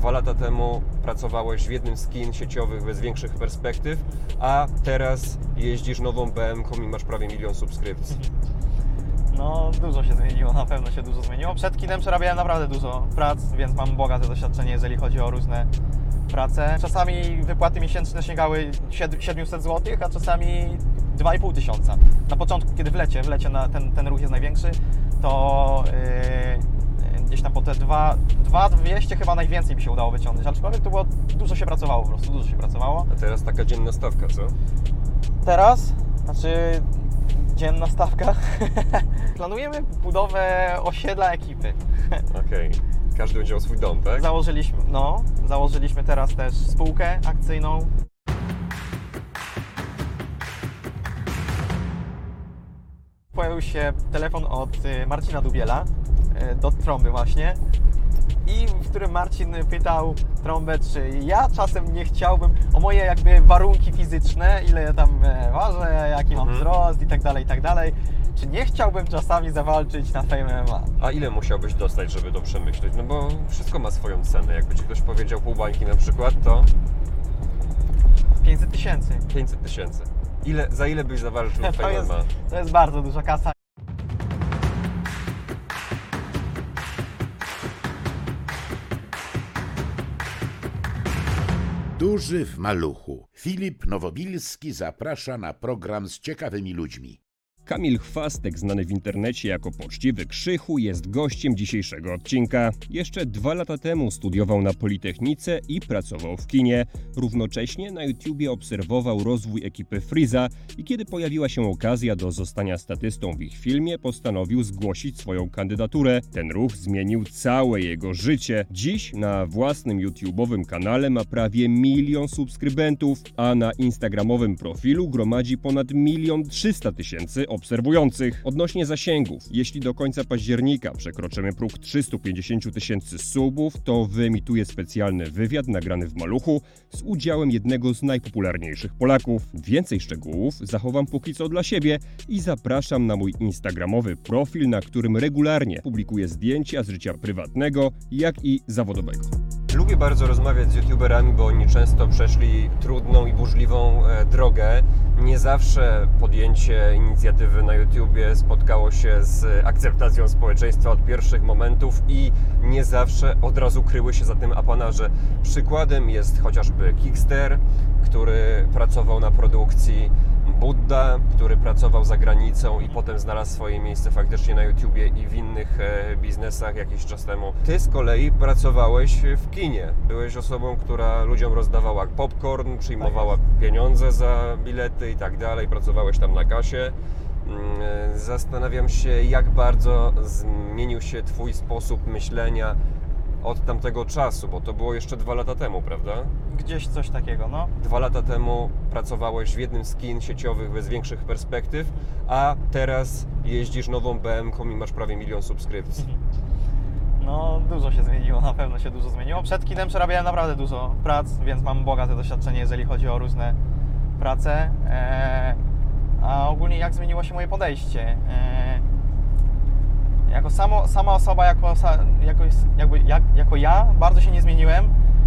2 lata temu pracowałeś w jednym z kin sieciowych bez większych perspektyw, a teraz jeździsz nową BM-ką i masz prawie 1 000 000 subskrypcji. No, dużo się zmieniło, na pewno się dużo zmieniło. Przed kinem przerabiałem naprawdę dużo prac, więc mam bogate doświadczenie, jeżeli chodzi o różne prace. Czasami wypłaty miesięczne sięgały 700 zł, a czasami 2500. Na początku, kiedy w lecie ten ruch jest największy, to gdzieś tam po te 2200 chyba najwięcej mi się udało wyciągnąć, aczkolwiek to było, dużo się pracowało po prostu, dużo się pracowało. A teraz taka dzienna stawka, co? Teraz, dzienna stawka, planujemy budowę osiedla ekipy. Okej. Każdy będzie miał swój dom, tak? Założyliśmy teraz też spółkę akcyjną. Pojawił się telefon od Marcina Dubiela do Trąby właśnie, i w którym Marcin pytał Trąbę, czy ja czasem nie chciałbym o moje jakby warunki fizyczne, ile ja tam ważę, jaki mam wzrost i tak dalej, czy nie chciałbym czasami zawalczyć na Fame MMA. A ile musiałbyś dostać, żeby to przemyśleć? No bo wszystko ma swoją cenę. Jakby ci ktoś powiedział pół bańki na przykład, to 500 000. 500 000. Za ile byś zawalczył w Fame MMA? To jest bardzo duża kasa. Duży w maluchu. Filip Nowobilski zaprasza na program z ciekawymi ludźmi. Kamil Chwastek, znany w internecie jako Poczciwy Krzychu, jest gościem dzisiejszego odcinka. Jeszcze 2 lata temu studiował na Politechnice i pracował w kinie. Równocześnie na YouTubie obserwował rozwój ekipy Freeza i kiedy pojawiła się okazja do zostania statystą w ich filmie, postanowił zgłosić swoją kandydaturę. Ten ruch zmienił całe jego życie. Dziś na własnym YouTube'owym kanale ma prawie 1 000 000 subskrybentów, a na instagramowym profilu gromadzi ponad 1 300 000 obserwujących. Odnośnie zasięgów, jeśli do końca października przekroczymy próg 350 000 subów, to wyemituje specjalny wywiad nagrany w Maluchu z udziałem jednego z najpopularniejszych Polaków. Więcej szczegółów zachowam póki co dla siebie i zapraszam na mój instagramowy profil, na którym regularnie publikuję zdjęcia z życia prywatnego, jak i zawodowego. Lubię bardzo rozmawiać z youtuberami, bo oni często przeszli trudną i burzliwą drogę. Nie zawsze podjęcie inicjatywy na YouTubie spotkało się z akceptacją społeczeństwa od pierwszych momentów i nie zawsze od razu kryły się za tym apanaże. Przykładem jest chociażby Kickster, który pracował na produkcji, Budda, który pracował za granicą i potem znalazł swoje miejsce faktycznie na YouTubie i w innych biznesach jakiś czas temu. Ty z kolei pracowałeś w kinie. Byłeś osobą, która ludziom rozdawała popcorn, przyjmowała pieniądze za bilety i tak dalej. Pracowałeś tam na kasie. Zastanawiam się, jak bardzo zmienił się Twój sposób myślenia od tamtego czasu, bo to było jeszcze 2 lata temu, prawda? Gdzieś coś takiego, no. 2 lata temu pracowałeś w jednym z kin sieciowych bez większych perspektyw, a teraz jeździsz nową BM-ką i masz prawie 1 000 000 subskrypcji. No, dużo się zmieniło, na pewno się dużo zmieniło. Przed kinem przerabiałem naprawdę dużo prac, więc mam bogate doświadczenie, jeżeli chodzi o różne prace. A ogólnie jak zmieniło się moje podejście? Jako sama osoba, jako ja, bardzo się nie zmieniłem.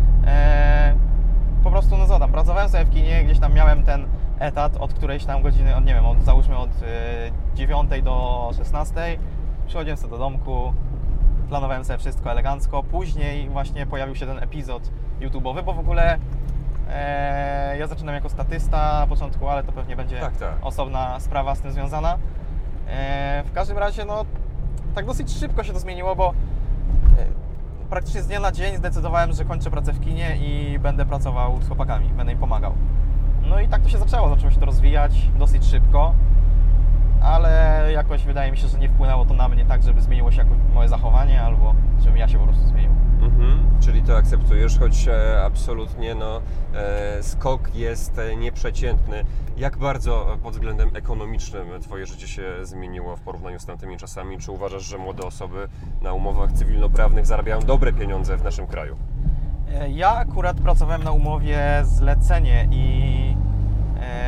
Po prostu, pracowałem sobie w kinie, gdzieś tam miałem ten etat od którejś tam godziny, załóżmy od 9 do 16. Przychodziłem sobie do domku, planowałem sobie wszystko elegancko. Później właśnie pojawił się ten epizod YouTube'owy, bo w ogóle ja zaczynam jako statysta na początku, ale to pewnie będzie osobna sprawa z tym związana. W każdym razie, tak dosyć szybko się to zmieniło, bo praktycznie z dnia na dzień zdecydowałem, że kończę pracę w kinie i będę pracował z chłopakami, będę im pomagał. No i tak to się zaczęło się to rozwijać dosyć szybko, ale jakoś wydaje mi się, że nie wpłynęło to na mnie tak, żeby zmieniło się jakoś moje zachowanie, albo żebym ja się po prostu zmienił. Czyli to akceptujesz, choć absolutnie skok jest nieprzeciętny. Jak bardzo pod względem ekonomicznym Twoje życie się zmieniło w porównaniu z tamtymi czasami? Czy uważasz, że młode osoby na umowach cywilnoprawnych zarabiają dobre pieniądze w naszym kraju? Ja akurat pracowałem na umowie zlecenie i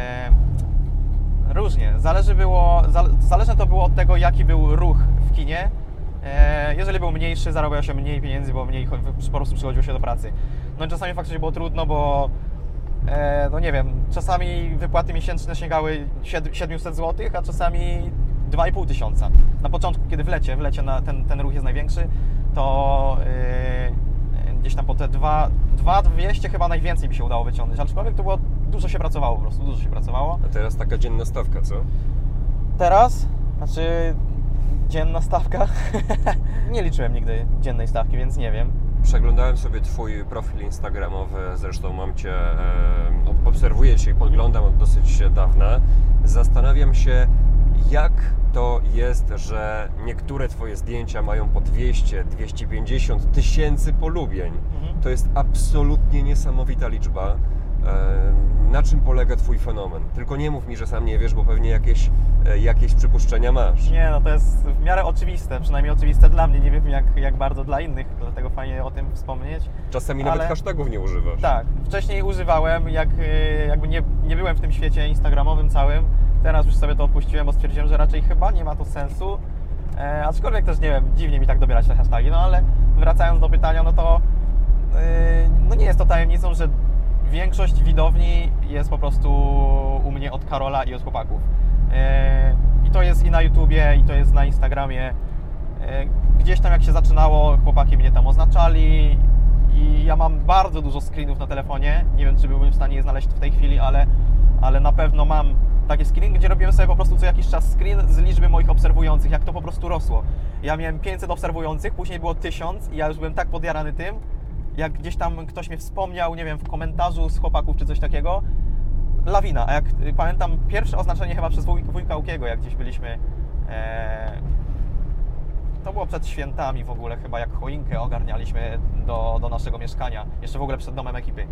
różnie. Zależne to było od tego, jaki był ruch w kinie. Jeżeli był mniejszy, zarabiało się mniej pieniędzy, bo mniej po prostu przychodziło się do pracy. No i czasami faktycznie było trudno, bo no nie wiem, czasami wypłaty miesięczne sięgały 700 zł, a czasami 2500. Na początku, kiedy w lecie ten ruch jest największy, to gdzieś tam po te 2200 chyba najwięcej mi się udało wyciągnąć, aczkolwiek to było, dużo się pracowało po prostu, dużo się pracowało. A teraz taka dzienna stawka, co? Teraz, znaczy dzienna stawka, nie liczyłem nigdy dziennej stawki, więc nie wiem. Przeglądałem sobie Twój profil instagramowy, zresztą mam Cię, obserwuję Cię i podglądam od dosyć dawna. Zastanawiam się, jak to jest, że niektóre Twoje zdjęcia mają po 200-250 tysięcy polubień. To jest absolutnie niesamowita liczba. Na czym polega Twój fenomen? Tylko nie mów mi, że sam nie wiesz, bo pewnie jakieś przypuszczenia masz. Nie, no to jest w miarę oczywiste, przynajmniej oczywiste dla mnie, nie wiem jak bardzo dla innych, dlatego fajnie o tym wspomnieć. Czasami nawet hashtagów nie używasz. Tak, wcześniej używałem, jakby nie byłem w tym świecie instagramowym całym, teraz już sobie to odpuściłem, bo stwierdziłem, że raczej chyba nie ma to sensu, aczkolwiek też nie wiem, dziwnie mi tak dobierać te hashtagi, no ale wracając do pytania, no to no nie jest to tajemnicą, że większość widowni jest po prostu u mnie od Karola i od chłopaków. I to jest i na YouTubie, i to jest na Instagramie. Gdzieś tam jak się zaczynało, chłopaki mnie tam oznaczali i ja mam bardzo dużo screenów na telefonie. Nie wiem, czy byłbym w stanie je znaleźć w tej chwili, ale na pewno mam takie screen, gdzie robiłem sobie po prostu co jakiś czas screen z liczby moich obserwujących, jak to po prostu rosło. Ja miałem 500 obserwujących, później było 1000 i ja już byłem tak podjarany tym, jak gdzieś tam ktoś mnie wspomniał, nie wiem, w komentarzu z chłopaków czy coś takiego, lawina. A jak pamiętam pierwsze oznaczenie chyba przez wujka Łukiego, jak gdzieś byliśmy, to było przed świętami w ogóle chyba, jak choinkę ogarnialiśmy do naszego mieszkania, jeszcze w ogóle przed domem ekipy.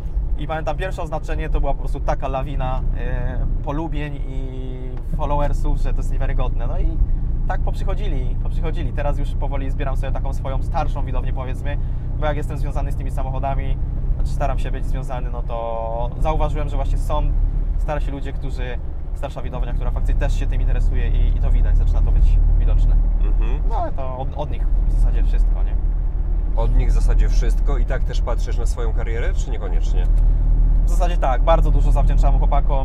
I pamiętam pierwsze oznaczenie to była po prostu taka lawina polubień i followersów, że to jest niewiarygodne. No i tak poprzychodzili. Teraz już powoli zbieram sobie taką swoją starszą widownię, powiedzmy, bo jak jestem związany z tymi samochodami, znaczy staram się być związany, no to zauważyłem, że właśnie są starsi ludzie, starsza widownia, która faktycznie też się tym interesuje i to widać, zaczyna to być widoczne. No ale to od nich w zasadzie wszystko, nie? Od nich w zasadzie wszystko i tak też patrzysz na swoją karierę, czy niekoniecznie? W zasadzie tak, bardzo dużo zawdzięczam chłopakom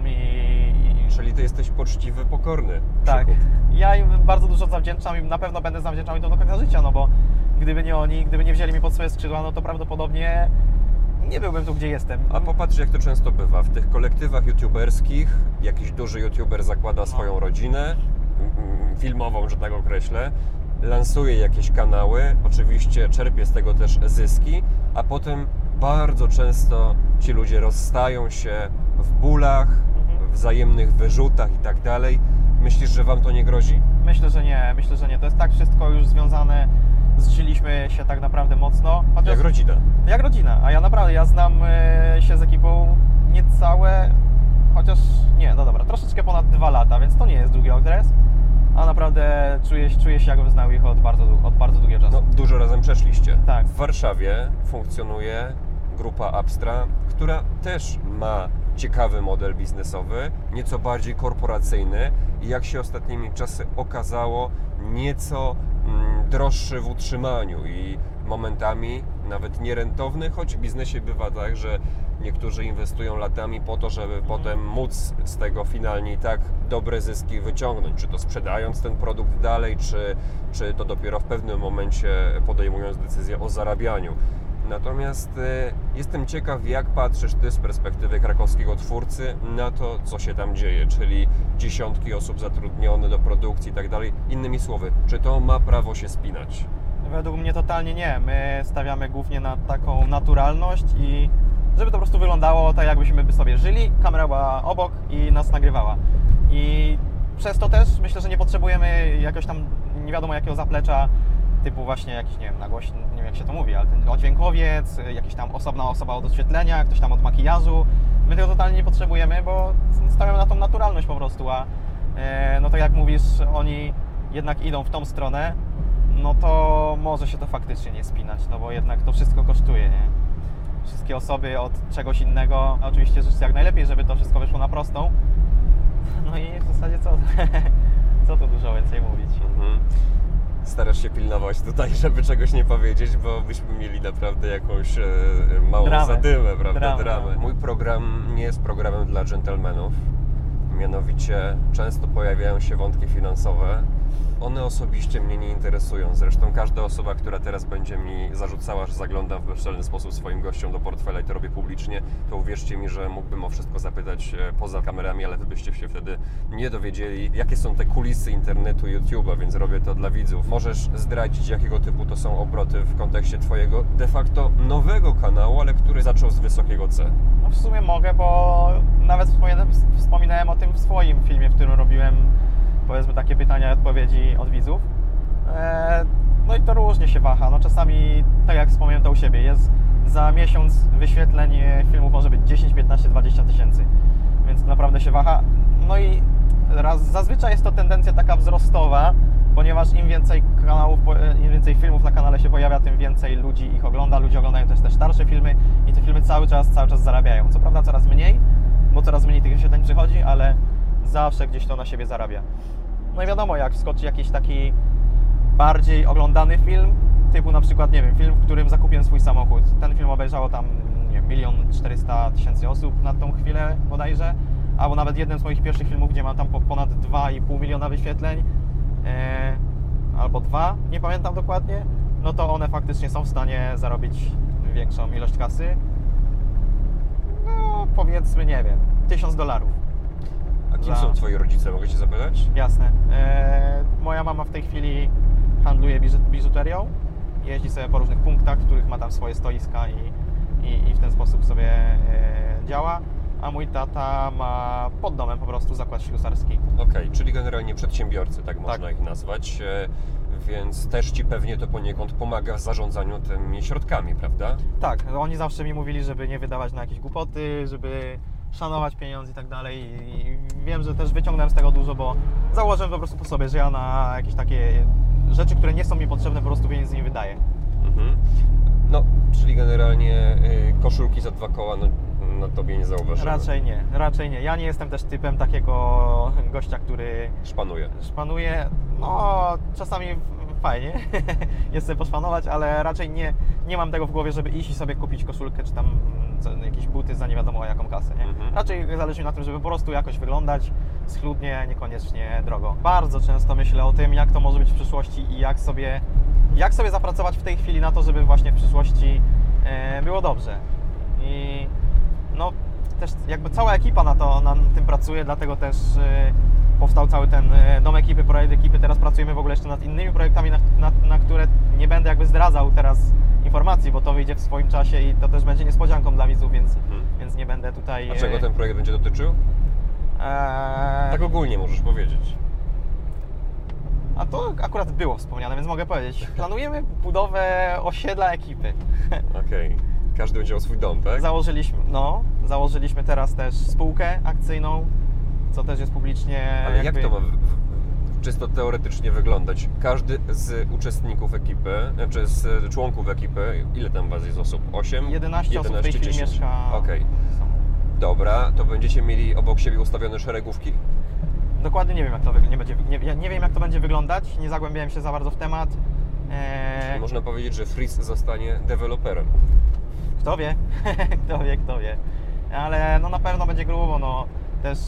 Czyli Ty jesteś poczciwy, pokorny. Tak, Krzychu. ja im bardzo dużo zawdzięczam i na pewno będę zawdzięczał im to do końca życia, no bo gdyby nie oni, gdyby nie wzięli mnie pod swoje skrzydła, no to prawdopodobnie nie byłbym tu, gdzie jestem. A popatrz, jak to często bywa. W tych kolektywach youtuberskich jakiś duży youtuber zakłada swoją rodzinę filmową, że tak określę, lansuje jakieś kanały, oczywiście czerpie z tego też zyski, a potem bardzo często ci ludzie rozstają się w bólach, wzajemnych wyrzutach i tak dalej. Myślisz, że Wam to nie grozi? Myślę, że nie. To jest tak wszystko już związane, zżyliśmy się tak naprawdę mocno. Chociaż, Jak rodzina. Jak rodzina, a ja naprawdę, ja znam się z ekipą niecałe, chociaż nie, no dobra, troszeczkę ponad 2 lata, więc to nie jest długi okres, a naprawdę czuję się, jakbym znał ich od bardzo długiego czasu. No, dużo razem przeszliście. Tak. W Warszawie funkcjonuje grupa Abstra, która też ma ciekawy model biznesowy, nieco bardziej korporacyjny i jak się ostatnimi czasy okazało, nieco droższy w utrzymaniu i momentami nawet nierentowny, choć w biznesie bywa tak, że niektórzy inwestują latami po to, żeby potem móc z tego finalnie i tak dobre zyski wyciągnąć, czy to sprzedając ten produkt dalej, czy to dopiero w pewnym momencie podejmując decyzję o zarabianiu. Natomiast jestem ciekaw, jak patrzysz Ty z perspektywy krakowskiego twórcy na to, co się tam dzieje, czyli dziesiątki osób zatrudnione do produkcji i tak dalej. Innymi słowy, czy to ma prawo się spinać? Według mnie totalnie nie. My stawiamy głównie na taką naturalność i żeby to po prostu wyglądało tak, jakbyśmy sobie żyli, kamera była obok i nas nagrywała. I przez to też myślę, że nie potrzebujemy jakoś tam nie wiadomo jakiego zaplecza, typu właśnie jakiś, nie wiem, nie wiem jak się to mówi, ale ten dźwiękowiec, jakiś tam osobna osoba od oświetlenia, ktoś tam od makijażu. My tego totalnie nie potrzebujemy, bo stawiamy na tą naturalność po prostu, a no to jak mówisz, oni jednak idą w tą stronę, no to może się to faktycznie nie spinać, no bo jednak to wszystko kosztuje, nie? Wszystkie osoby od czegoś innego, oczywiście życzę jak najlepiej, żeby to wszystko wyszło na prostą. No i w zasadzie co tu dużo więcej mówić. Starasz się pilnować tutaj, żeby czegoś nie powiedzieć, bo byśmy mieli naprawdę jakąś małą Dramę. zadymę, prawda? Dramę. Mój program nie jest programem dla dżentelmenów. Mianowicie często pojawiają się wątki finansowe. One osobiście mnie nie interesują. Zresztą każda osoba, która teraz będzie mi zarzucała, że zaglądam w bezczelny sposób swoim gościom do portfela i to robię publicznie, to uwierzcie mi, że mógłbym o wszystko zapytać poza kamerami, ale wy byście się wtedy nie dowiedzieli, jakie są te kulisy internetu, YouTube'a, więc robię to dla widzów. Możesz zdradzić, jakiego typu to są obroty w kontekście twojego de facto nowego kanału, ale który zaczął z wysokiego C. No w sumie mogę, bo nawet wspominałem o tym w swoim filmie, w którym robiłem, powiedzmy, takie pytania i odpowiedzi od widzów. No i to różnie się waha. No czasami, tak jak wspomniałem to u siebie, jest za miesiąc wyświetleń filmów może być 10, 15, 20 tysięcy, więc to naprawdę się waha. No i zazwyczaj jest to tendencja taka wzrostowa, ponieważ im więcej kanałów, im więcej filmów na kanale się pojawia, tym więcej ludzi ich ogląda. Ludzie oglądają też te starsze filmy i te filmy cały czas zarabiają. Co prawda coraz mniej, bo coraz mniej tych wyświetleń przychodzi, ale zawsze gdzieś to na siebie zarabia. No i wiadomo, jak wskoczy jakiś taki bardziej oglądany film, typu na przykład, nie wiem, film, w którym zakupiłem swój samochód. Ten film obejrzało tam, nie wiem, 1 400 000 osób na tą chwilę bodajże, albo nawet jeden z moich pierwszych filmów, gdzie mam tam ponad 2,5 miliona wyświetleń, albo 2, nie pamiętam dokładnie, no to one faktycznie są w stanie zarobić większą ilość kasy. No, powiedzmy, nie wiem, $1000. A kim są twoi rodzice, mogę cię zapytać? Jasne. Moja mama w tej chwili handluje biżuterią, jeździ sobie po różnych punktach, w których ma tam swoje stoiska i w ten sposób sobie działa, a mój tata ma pod domem po prostu zakład ślusarski. Okej, czyli generalnie przedsiębiorcy, tak można ich nazwać, więc też ci pewnie to poniekąd pomaga w zarządzaniu tymi środkami, prawda? Tak, oni zawsze mi mówili, żeby nie wydawać na jakieś głupoty, żeby szanować pieniądze i tak dalej i wiem, że też wyciągnąłem z tego dużo, bo założyłem po prostu po sobie, że ja na jakieś takie rzeczy, które nie są mi potrzebne, po prostu pieniędzy nie wydaję. Mhm. No, czyli generalnie koszulki za 2 koła, no, na tobie nie zauważyłem. Raczej nie. Ja nie jestem też typem takiego gościa, który szpanuje. No, czasami fajnie jest sobie poszpanować, ale raczej nie mam tego w głowie, żeby iść i sobie kupić koszulkę, czy tam jakieś buty za nie wiadomo jaką kasę, nie? Raczej zależy mi na tym, żeby po prostu jakoś wyglądać schludnie, niekoniecznie drogo. Bardzo często myślę o tym, jak to może być w przyszłości i jak sobie zapracować w tej chwili na to, żeby właśnie w przyszłości było dobrze. I no też jakby cała ekipa na tym pracuje, dlatego też powstał cały ten dom ekipy, projekt ekipy. Teraz pracujemy w ogóle jeszcze nad innymi projektami, na które nie będę jakby zdradzał teraz informacji, bo to wyjdzie w swoim czasie i to też będzie niespodzianką dla widzów, więc nie będę tutaj... A czego ten projekt będzie dotyczył? Tak ogólnie możesz powiedzieć. A to akurat było wspomniane, więc mogę powiedzieć. Planujemy budowę osiedla ekipy. Okej. Każdy będzie miał swój dom, tak? Założyliśmy teraz też spółkę akcyjną, co też jest publicznie... Ale jak to ma czysto teoretycznie wyglądać? Każdy z uczestników ekipy, czy z członków ekipy, ile tam was jest osób? 8? 11 osób w tej chwili mieszka. Okej. Dobra, to będziecie mieli obok siebie ustawione szeregówki? Dokładnie nie wiem, jak to będzie wyglądać, nie zagłębiałem się za bardzo w temat. Czyli można powiedzieć, że Freeze zostanie deweloperem. Kto wie, kto wie. Ale no na pewno będzie grubo, no też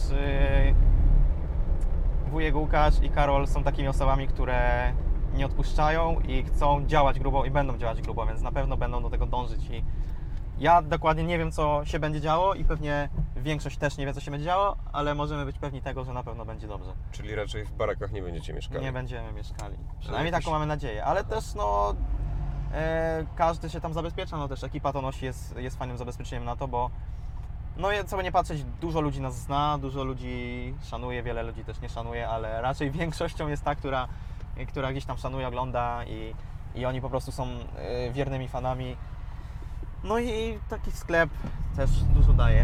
wujek Łukasz i Karol są takimi osobami, które nie odpuszczają i chcą działać grubo i będą działać grubo, więc na pewno będą do tego dążyć i ja dokładnie nie wiem, co się będzie działo i pewnie większość też nie wie, co się będzie działo, ale możemy być pewni tego, że na pewno będzie dobrze. Czyli raczej w barakach nie będziecie mieszkali? Nie będziemy mieszkali. Przynajmniej taką mamy nadzieję, ale też no każdy się tam zabezpiecza, no też ekipa to nosi, jest fajnym zabezpieczeniem na to, bo no co by nie patrzeć, dużo ludzi nas zna, dużo ludzi szanuje, wiele ludzi też nie szanuje, ale raczej większością jest ta, która gdzieś tam szanuje, ogląda i oni po prostu są wiernymi fanami. No i taki sklep też dużo daje.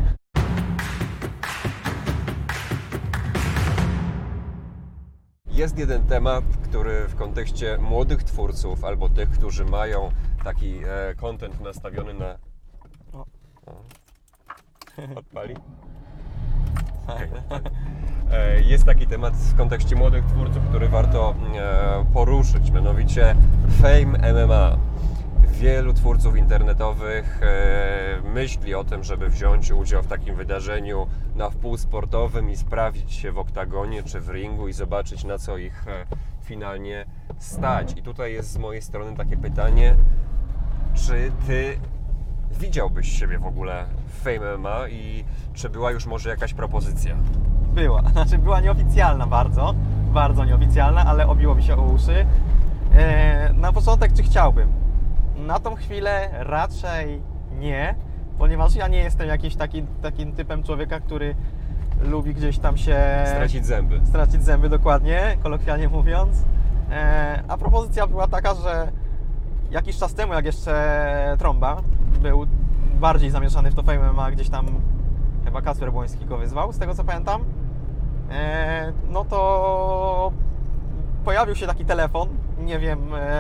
Jest jeden temat, który w kontekście młodych twórców albo tych, którzy mają taki content nastawiony na... Odpali? Okay. Jest taki temat w kontekście młodych twórców, który warto poruszyć, mianowicie Fame MMA. Wielu twórców internetowych myśli o tym, żeby wziąć udział w takim wydarzeniu na wpół sportowym i sprawdzić się w oktagonie czy w ringu i zobaczyć, na co ich finalnie stać. I tutaj jest z mojej strony takie pytanie, czy Ty widziałbyś siebie w ogóle w Fame MMA i czy była już może jakaś propozycja? Była, znaczy była nieoficjalna bardzo nieoficjalna, ale obiło mi się o uszy. Na początek, czy chciałbym? Na tą chwilę raczej nie, ponieważ ja nie jestem jakimś takim typem człowieka, który lubi gdzieś tam się... Stracić zęby, dokładnie, kolokwialnie mówiąc. A propozycja była taka, że jakiś czas temu, jak jeszcze Trąba był bardziej zamieszany w to Fame MMA, gdzieś tam chyba Kacper Błoński go wyzwał, z tego co pamiętam, no to pojawił się taki telefon, nie wiem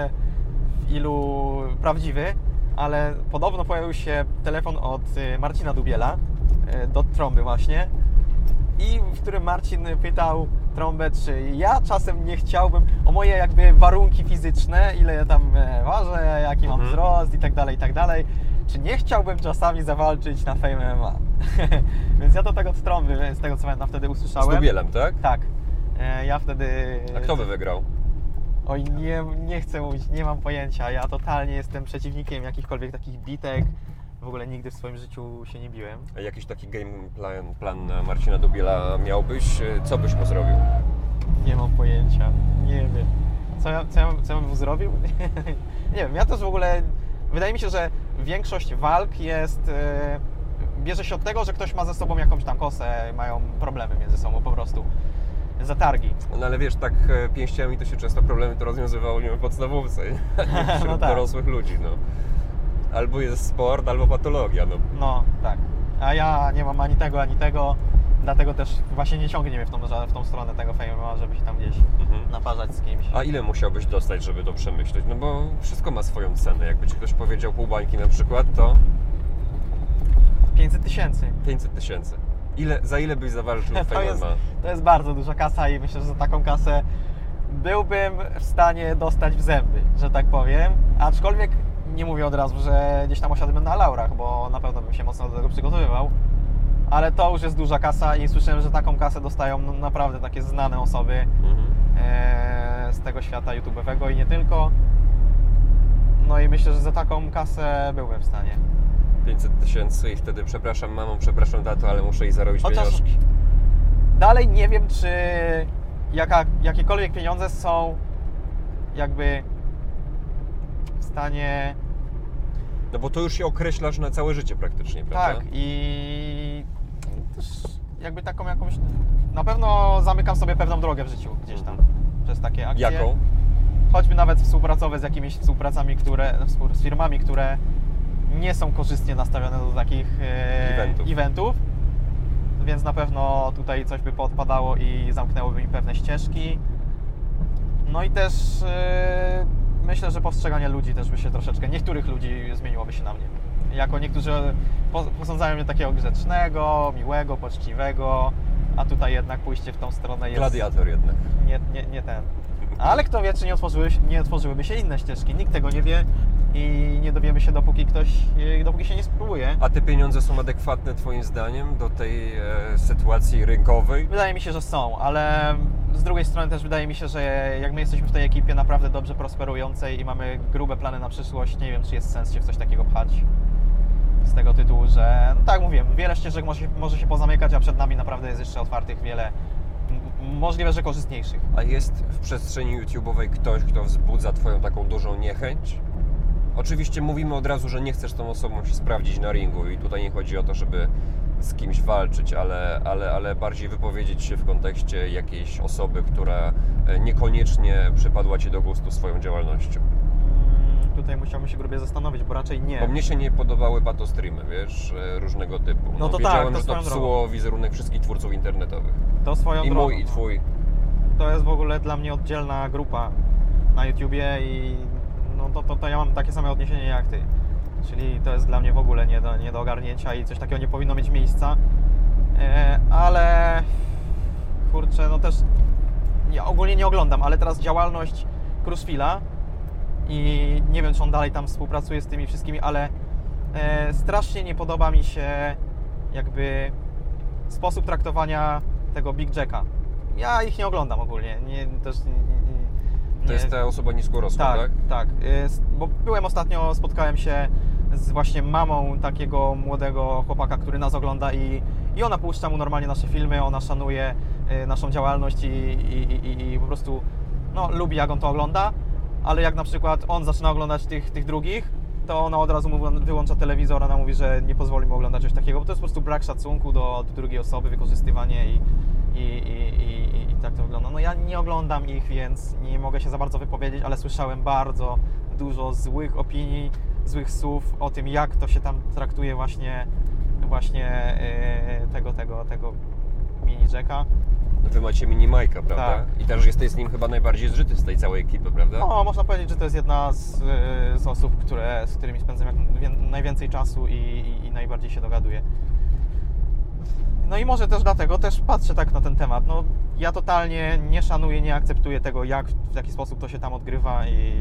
ilu prawdziwy, ale podobno pojawił się telefon od Marcina Dubiela do Trąby właśnie, i w którym Marcin pytał Trąbę, czy ja czasem nie chciałbym o moje jakby warunki fizyczne, ile ja tam ważę, jaki mam wzrost i tak dalej, czy nie chciałbym czasami zawalczyć na Fame MMA. Więc ja to tak od Trąby, z tego co pamiętam, wtedy usłyszałem. Z Dubielem, tak? Tak. Ja wtedy... A kto by wygrał? Oj, nie chcę mówić, nie mam pojęcia. Ja totalnie jestem przeciwnikiem jakichkolwiek takich bitek. W ogóle nigdy w swoim życiu się nie biłem. A jakiś taki game plan Marcina Dubiela miałbyś? Co byś mu zrobił? Nie mam pojęcia. Nie wiem. Co ja bym mu zrobił? Nie wiem, ja też w ogóle... Wydaje mi się, że większość walk jest... bierze się od tego, że ktoś ma ze sobą jakąś tam kosę, mają problemy między sobą po prostu. Zatargi. No ale wiesz, tak pięściami to się często problemy to rozwiązywało nie w podstawówce, nie wśród No tak. dorosłych ludzi, no. Albo jest sport, albo patologia, no. No, tak. A ja nie mam ani tego, dlatego też właśnie nie ciągnie mnie w tą stronę tego Fame MMA, żeby się tam gdzieś naparzać z kimś. A ile musiałbyś dostać, żeby to przemyśleć? No bo wszystko ma swoją cenę. Jakby ci ktoś powiedział pół bańki na przykład, to... 500 000. 500 000. Za ile byś zawalczył w Fame MMA? To jest bardzo duża kasa i myślę, że za taką kasę byłbym w stanie dostać w zęby, że tak powiem. Aczkolwiek nie mówię od razu, że gdzieś tam osiadłbym na laurach, bo na pewno bym się mocno do tego przygotowywał. Ale to już jest duża kasa i słyszałem, że taką kasę dostają naprawdę takie znane osoby z tego świata YouTube'owego i nie tylko. No i myślę, że za taką kasę byłbym w stanie. 500 000 i wtedy przepraszam mamą, przepraszam tato, ale muszę jej zarobić pieniążki. Dalej nie wiem, czy jakiekolwiek pieniądze są jakby w stanie... No bo to już się określasz na całe życie praktycznie, prawda? Tak, i też jakby taką jakąś... Na pewno zamykam sobie pewną drogę w życiu gdzieś tam przez takie akcje. Jaką? Choćby nawet współpracować z jakimiś z firmami, które nie są korzystnie nastawione do takich eventów. Więc na pewno tutaj coś by podpadało i zamknęłoby mi pewne ścieżki. No i też myślę, że postrzeganie ludzi też by się troszeczkę, niektórych ludzi zmieniłoby się na mnie. Jako niektórzy posądzają mnie takiego grzecznego, miłego, poczciwego, a tutaj jednak pójście w tą stronę jest... Gladiator jednak. Nie ten. Ale kto wie, czy nie otworzyłyby się inne ścieżki. Nikt tego nie wie i nie dowiemy się, dopóki się nie spróbuje. A te pieniądze są adekwatne Twoim zdaniem do tej sytuacji rynkowej? Wydaje mi się, że są, ale z drugiej strony też wydaje mi się, że jak my jesteśmy w tej ekipie naprawdę dobrze prosperującej i mamy grube plany na przyszłość, nie wiem, czy jest sens się w coś takiego pchać. Z tego tytułu, że, no tak jak mówiłem, wiele ścieżek może się pozamykać, a przed nami naprawdę jest jeszcze otwartych wiele, możliwe, że korzystniejszych. A jest w przestrzeni YouTube'owej ktoś, kto wzbudza Twoją taką dużą niechęć? Oczywiście mówimy od razu, że nie chcesz tą osobą się sprawdzić na ringu i tutaj nie chodzi o to, żeby z kimś walczyć, ale bardziej wypowiedzieć się w kontekście jakiejś osoby, która niekoniecznie przypadła Ci do gustu swoją działalnością. Tutaj musiałbym się grubie zastanowić, bo raczej nie. Bo mnie się nie podobały patostreamy, wiesz, różnego typu. No to wiedziałem, tak, to że to psuło wizerunek wszystkich twórców internetowych. To swoją I drogą. mój, i Twój. To jest w ogóle dla mnie oddzielna grupa na YouTubie i no to ja mam takie same odniesienie jak Ty. Czyli to jest dla mnie w ogóle nie do ogarnięcia i coś takiego nie powinno mieć miejsca. Ale kurczę, no też ja ogólnie nie oglądam, ale teraz działalność Kruszwila i nie wiem, czy on dalej tam współpracuje z tymi wszystkimi, ale strasznie nie podoba mi się jakby sposób traktowania tego Big Jacka. Ja ich nie oglądam ogólnie, To jest ta osoba niskorosła, tak? Tak, bo spotkałem się z właśnie mamą takiego młodego chłopaka, który nas ogląda i ona puszcza mu normalnie nasze filmy, ona szanuje naszą działalność i po prostu no, lubi, jak on to ogląda, ale jak na przykład on zaczyna oglądać tych drugich, to ona od razu mu wyłącza telewizor, ona mówi, że nie pozwoli mu oglądać coś takiego, bo to jest po prostu brak szacunku do drugiej osoby, wykorzystywanie i tak to wygląda. No ja nie oglądam ich, więc nie mogę się za bardzo wypowiedzieć, ale słyszałem bardzo dużo złych opinii, złych słów o tym, jak to się tam traktuje właśnie tego mini Jacka. Wy macie mini Majka, prawda? Tak. I też jesteś z nim chyba najbardziej zżyty z tej całej ekipy, prawda? No, można powiedzieć, że to jest jedna z osób, z którymi spędzam najwięcej czasu i najbardziej się dogaduję. No i może też dlatego też patrzę tak na ten temat. No, ja totalnie nie szanuję, nie akceptuję tego, w jaki sposób to się tam odgrywa i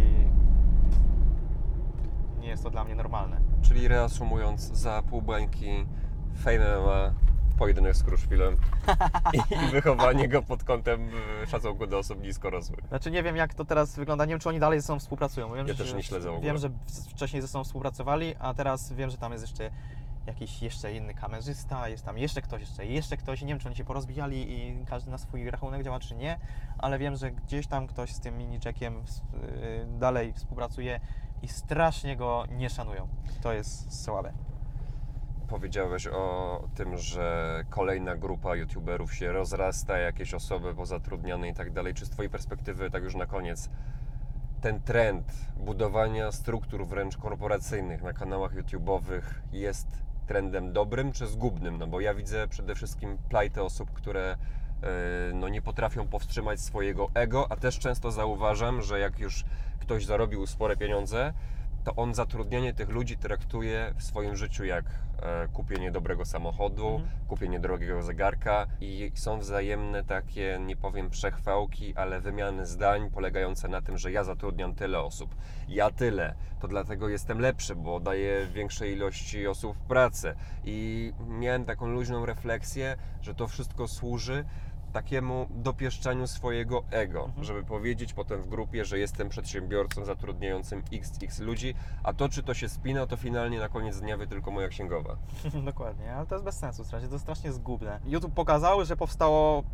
nie jest to dla mnie normalne. Czyli reasumując, za pół bańki Fame MMA, pojedynek z Kruszwilem i wychowanie go pod kątem szacunku do osób niskorosłych. Znaczy nie wiem, jak to teraz wygląda, nie wiem, czy oni dalej ze sobą współpracują. Wiem, Ja też nie śledzę w ogóle. Wiem, że wcześniej ze sobą współpracowali, a teraz wiem, że tam jest jakiś jeszcze inny kamerzysta, jest tam jeszcze ktoś, nie wiem, czy oni się porozbijali i każdy na swój rachunek działa, czy nie, ale wiem, że gdzieś tam ktoś z tym mini Jackiem dalej współpracuje i strasznie go nie szanują. To jest słabe. Powiedziałeś o tym, że kolejna grupa youtuberów się rozrasta, jakieś osoby pozatrudniane i tak dalej. Czy z Twojej perspektywy, tak już na koniec, ten trend budowania struktur wręcz korporacyjnych na kanałach YouTube'owych jest trendem dobrym czy zgubnym? No bo ja widzę przede wszystkim plajtę osób, które no, nie potrafią powstrzymać swojego ego, a też często zauważam, że jak już ktoś zarobił spore pieniądze, to on zatrudnianie tych ludzi traktuje w swoim życiu jak kupienie dobrego samochodu, kupienie drogiego zegarka i są wzajemne takie, nie powiem przechwałki, ale wymiany zdań polegające na tym, że ja zatrudniam tyle osób, ja tyle, to dlatego jestem lepszy, bo daję większej ilości osób pracę i miałem taką luźną refleksję, że to wszystko służy takiemu dopieszczaniu swojego ego, żeby powiedzieć potem w grupie, że jestem przedsiębiorcą zatrudniającym XX ludzi, a to, czy to się spina, to finalnie na koniec dnia wie tylko moja księgowa. Dokładnie, ale to jest bez sensu, strasznie, to jest strasznie zgubne. YouTube pokazał, że powstało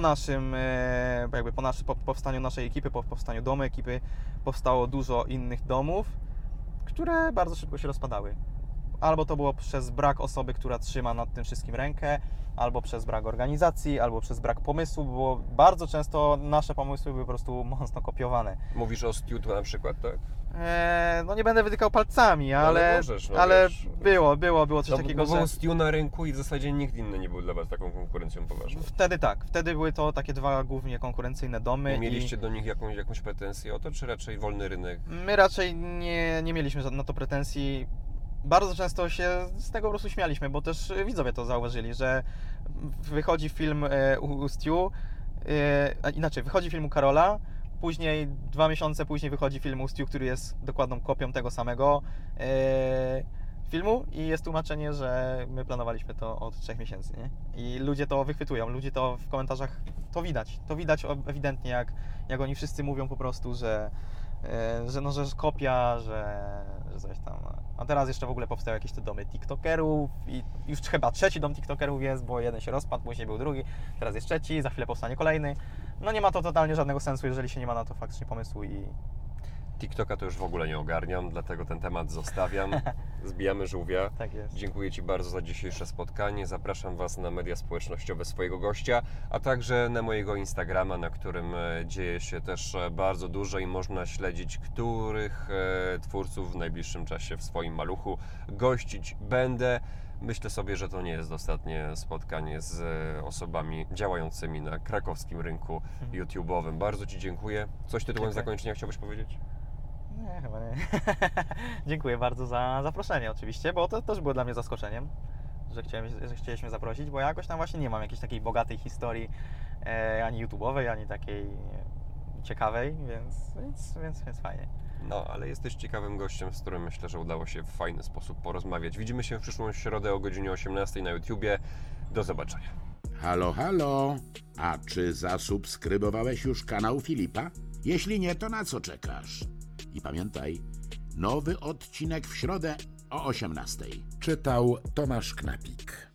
po powstaniu naszej ekipy, po powstaniu domu ekipy, powstało dużo innych domów, które bardzo szybko się rozpadały. Albo to było przez brak osoby, która trzyma nad tym wszystkim rękę, albo przez brak organizacji, albo przez brak pomysłu, bo bardzo często nasze pomysły były po prostu mocno kopiowane. Mówisz o Stu na przykład, tak? No nie będę wytykał palcami, ale możesz, no ale wiesz. było coś takiego, że... że... Stu na rynku i w zasadzie nikt inny nie był dla Was taką konkurencją poważną. Wtedy tak, wtedy były to takie dwa głównie konkurencyjne domy. Mieliście do nich jakąś pretensję o to, czy raczej wolny rynek? My raczej nie mieliśmy na to pretensji. Bardzo często się z tego po prostu śmialiśmy, bo też widzowie to zauważyli, że wychodzi film u Stu, inaczej, wychodzi film u Karola, później 2 miesiące później wychodzi film u Stu, który jest dokładną kopią tego samego filmu i jest tłumaczenie, że my planowaliśmy to od 3 miesięcy, nie? I ludzie to wychwytują, ludzie to w komentarzach, to widać ewidentnie, jak oni wszyscy mówią po prostu, że kopia, że coś tam. A teraz jeszcze w ogóle powstały jakieś te domy TikTokerów i już chyba 3. dom TikTokerów jest, bo jeden się rozpadł, później był drugi, teraz jest 3, za chwilę powstanie kolejny. No nie ma to totalnie żadnego sensu, jeżeli się nie ma na to faktycznie pomysłu i... TikToka to już w ogóle nie ogarniam, dlatego ten temat zostawiam. Zbijamy żółwia. Tak jest. Dziękuję Ci bardzo za dzisiejsze spotkanie. Zapraszam Was na media społecznościowe swojego gościa, a także na mojego Instagrama, na którym dzieje się też bardzo dużo i można śledzić, których twórców w najbliższym czasie w swoim maluchu gościć będę. Myślę sobie, że to nie jest ostatnie spotkanie z osobami działającymi na krakowskim rynku YouTube'owym. Bardzo Ci dziękuję. Coś tytułem zakończenia chciałbyś powiedzieć? Nie, chyba nie. Dziękuję bardzo za zaproszenie oczywiście, bo to też było dla mnie zaskoczeniem, że chcieliśmy zaprosić, bo ja jakoś tam właśnie nie mam jakiejś takiej bogatej historii ani YouTube'owej, ani takiej ciekawej, więc fajnie. No, ale jesteś ciekawym gościem, z którym myślę, że udało się w fajny sposób porozmawiać. Widzimy się w przyszłą środę o godzinie 18 na YouTubie. Do zobaczenia. Halo, halo! A czy zasubskrybowałeś już kanał Filipa? Jeśli nie, to na co czekasz? I pamiętaj, nowy odcinek w środę o 18:00. Czytał Tomasz Knapik.